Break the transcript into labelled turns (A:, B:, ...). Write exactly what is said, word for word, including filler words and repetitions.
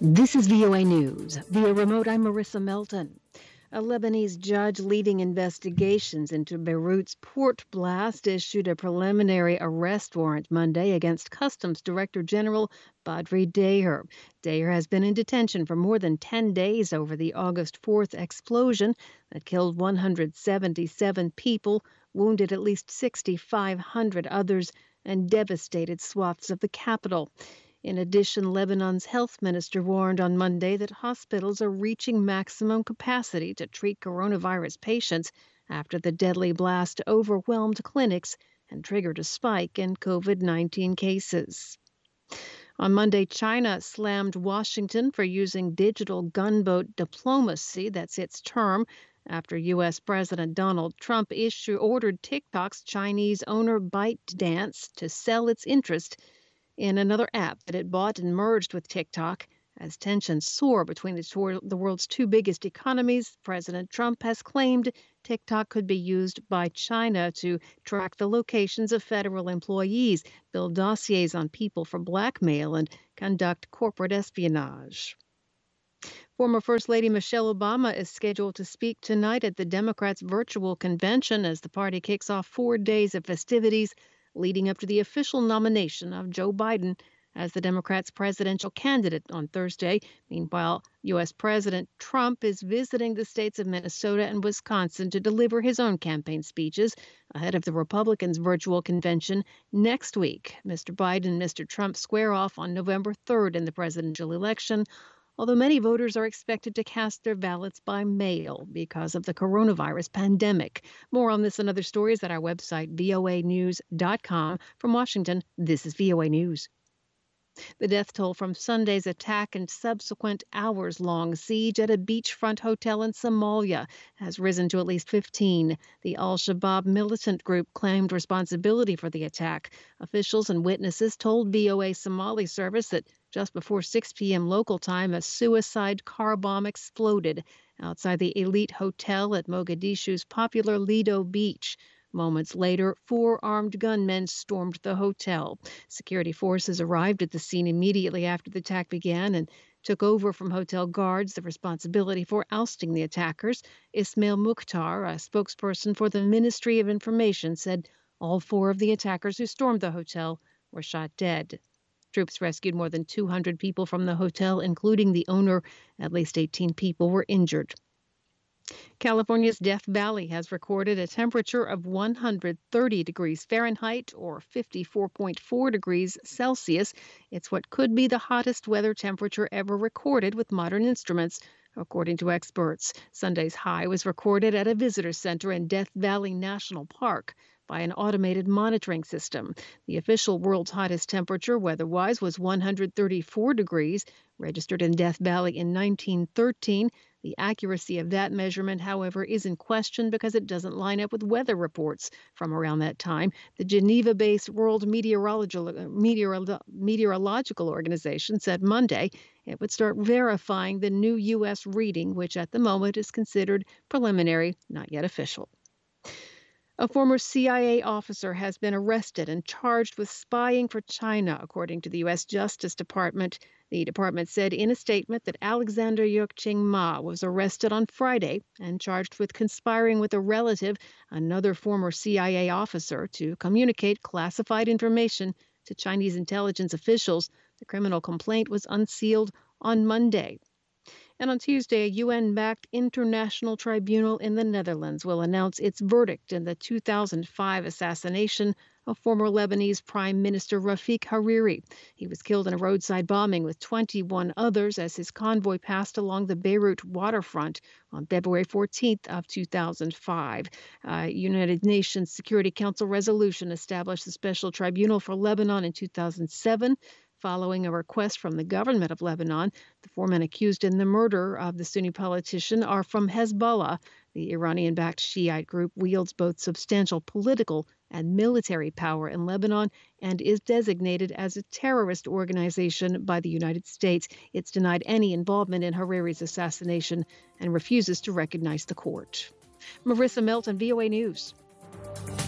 A: This is V O A News. Via remote, I'm Marissa Melton. A Lebanese judge leading investigations into Beirut's port blast issued a preliminary arrest warrant Monday against Customs Director General Badri Deher. Deher has been in detention for more than ten days over the August fourth explosion that killed one hundred seventy-seven people, wounded at least six thousand five hundred others, and devastated swaths of the capital. In addition, Lebanon's health minister warned on Monday that hospitals are reaching maximum capacity to treat coronavirus patients after the deadly blast overwhelmed clinics and triggered a spike in COVID nineteen cases. On Monday, China slammed Washington for using digital gunboat diplomacy. That's its term, after U S. President Donald Trump issue, ordered TikTok's Chinese owner ByteDance to sell its interest in another app that it bought and merged with TikTok. As tensions soar between the, the world's two biggest economies, President Trump has claimed TikTok could be used by China to track the locations of federal employees, build dossiers on people for blackmail, and conduct corporate espionage. Former First Lady Michelle Obama is scheduled to speak tonight at the Democrats' virtual convention as the party kicks off four days of festivities leading up to the official nomination of Joe Biden as the Democrats' presidential candidate on Thursday. Meanwhile, U S. President Trump is visiting the states of Minnesota and Wisconsin to deliver his own campaign speeches ahead of the Republicans' virtual convention next week. Mister Biden and Mister Trump square off on November third in the presidential election, although many voters are expected to cast their ballots by mail because of the coronavirus pandemic. More on this and other stories at our website, V O A news dot com. From Washington, this is V O A News. The death toll from Sunday's attack and subsequent hours-long siege at a beachfront hotel in Somalia has risen to at least fifteen. The Al-Shabaab militant group claimed responsibility for the attack. Officials and witnesses told V O A Somali service that just before six p.m. local time, a suicide car bomb exploded outside the elite hotel at Mogadishu's popular Lido Beach. Moments later, four armed gunmen stormed the hotel. Security forces arrived at the scene immediately after the attack began and took over from hotel guards the responsibility for ousting the attackers. Ismail Mukhtar, a spokesperson for the Ministry of Information, said all four of the attackers who stormed the hotel were shot dead. Troops rescued more than two hundred people from the hotel, including the owner. At least eighteen people were injured. California's Death Valley has recorded a temperature of one hundred thirty degrees Fahrenheit or fifty-four point four degrees Celsius. It's what could be the hottest weather temperature ever recorded with modern instruments, according to experts. Sunday's high was recorded at a visitor center in Death Valley National Park by an automated monitoring system. The official world's hottest temperature weather-wise was one hundred thirty-four degrees, registered in Death Valley in nineteen thirteen. The accuracy of that measurement, however, is in question because it doesn't line up with weather reports from around that time. The Geneva-based World Meteorological, Meteorolo- Meteorological Organization said Monday it would start verifying the new U S reading, which at the moment is considered preliminary, not yet official. A former C I A officer has been arrested and charged with spying for China, according to the U S. Justice Department. The department said in a statement that Alexander Yukching Ma was arrested on Friday and charged with conspiring with a relative, another former C I A officer, to communicate classified information to Chinese intelligence officials. The criminal complaint was unsealed on Monday. And on Tuesday, a U N-backed international tribunal in the Netherlands will announce its verdict in the two thousand five assassination of former Lebanese Prime Minister Rafik Hariri. He was killed in a roadside bombing with twenty-one others as his convoy passed along the Beirut waterfront on February fourteenth of two thousand five. A United Nations Security Council resolution established the Special Tribunal for Lebanon in two thousand seven. Following a request from the government of Lebanon. The four men accused in the murder of the Sunni politician are from Hezbollah. The Iranian-backed Shiite group wields both substantial political and military power in Lebanon and is designated as a terrorist organization by the United States. It's denied any involvement in Hariri's assassination and refuses to recognize the court. Marissa Melton, V O A News.